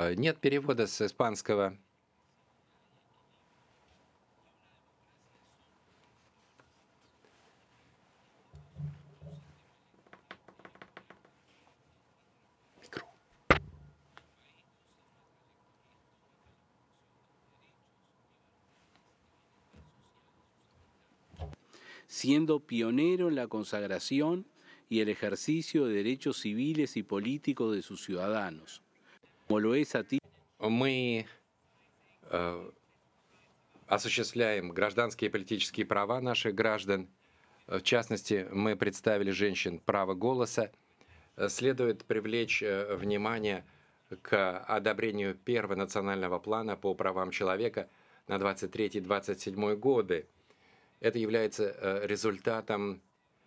Нет перевода с испанского. Siendo pionero en la consagración y el ejercicio de derechos civiles y políticos de sus ciudadanos, como lo es a ti. Мы осуществляем гражданские и политические права наших граждан. В частности, мы представили женщин право голоса. Следует привлечь внимание к одобрению первого национального плана по правам человека на 23-27 годы. Это является результатом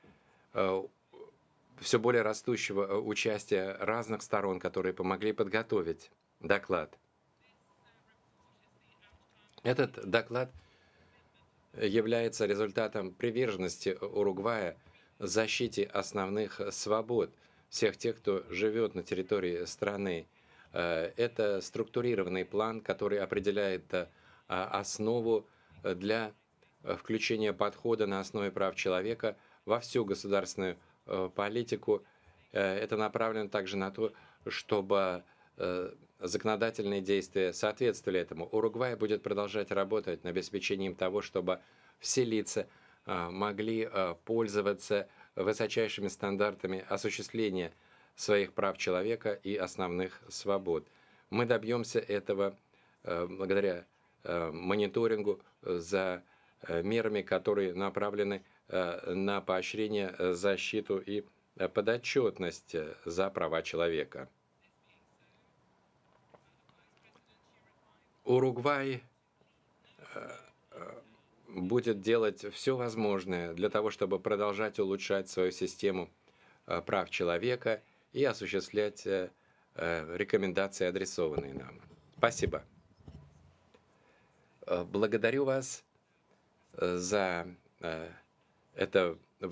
все более растущего участия разных сторон, которые помогли подготовить доклад. Этот доклад является результатом приверженности Уругвая защите основных свобод всех тех, кто живет на территории страны. Это структурированный план, который определяет основу для включения подхода на основе прав человека во всю государственную политику. Это направлено также на то, чтобы законодательные действия соответствовали этому. Уругвай будет продолжать работать над обеспечением того, чтобы все лица могли пользоваться высочайшими стандартами осуществления своих прав человека и основных свобод. Мы добьемся этого благодаря мониторингу за мерами, которые направлены на поощрение, защиту и подотчетность за права человека. Уругвай будет делать все возможное для того, чтобы продолжать улучшать свою систему прав человека и осуществлять рекомендации, адресованные нам. Спасибо. Благодарю вас за это